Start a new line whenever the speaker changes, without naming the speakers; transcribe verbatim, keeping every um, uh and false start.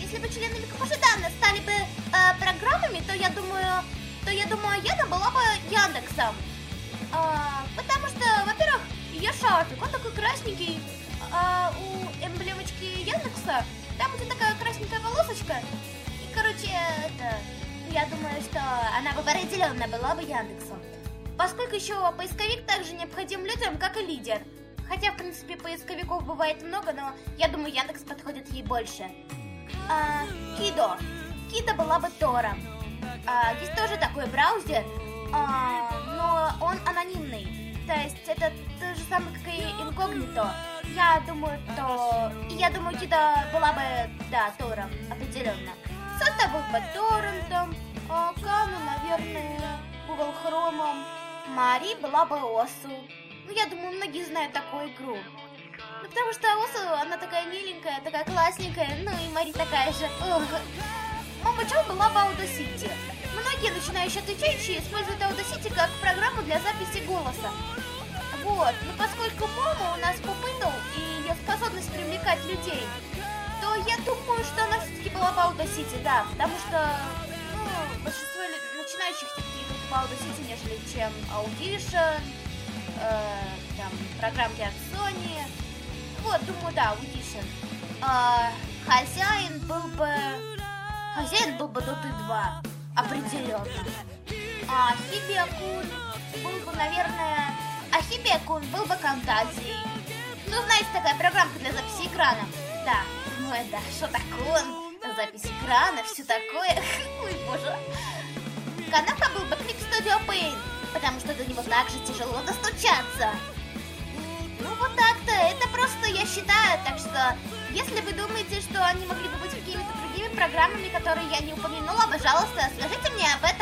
если бы члены Микопожидана стали бы э, программами, то я думаю, то я думаю, Яна была бы Яндексом. А, потому что, во-первых, ее шарфик, он такой красненький, а у эмблемочки Яндекса там вот такая красненькая полосочка. И, короче, это, я думаю, что она бы определенно была бы Яндексом. Поскольку еще поисковик также необходим людям, как и лидер. Хотя, в принципе, поисковиков бывает много, но я думаю, Яндекс подходит ей больше. А, Кидо. Кидо была бы Тором. А, есть тоже такой браузер, а, но он анонимный. То есть это то же самое, как и инкогнито. Я думаю, то... И я думаю, Кидо была бы, да, Тором, определенно. Сота был бы торрентом, а Кану, наверное, Google Chrome. Мари была бы Осу. Ну, я думаю, многие знают такую игру. Ну, потому что Осу, она такая миленькая, такая классненькая. Ну, и Мари такая же. Ох. Мама-чо была бы Audacity. Многие начинающие отвечающие используют Audacity как программу для записи голоса. Вот. Но поскольку Момо у нас попытал и ее способность привлекать людей, то я думаю, что она все-таки была бы Audacity, да. Потому что, ну, большинство начинающих все-таки идут по Audacity, нежели чем Audition, э, там, программки от Sony. Вот, думаю, да, Audition. А, хозяин был бы... Хозяин был бы Доты два. Определенно. А Хибиакун был бы, наверное... А Хибиакун был бы Камтазией. Ну, знаете, такая программка для записи экрана. Да. Ой, да, что такое? Запись экрана, все такое. Ой, боже. Канака был бы Click Studio Paint, потому что до него так же тяжело достучаться. Ну, вот так-то. Это просто я считаю. Так что, если вы думаете, что они могли бы быть какими-то другими программами, которые я не упомянула, пожалуйста, скажите мне об этом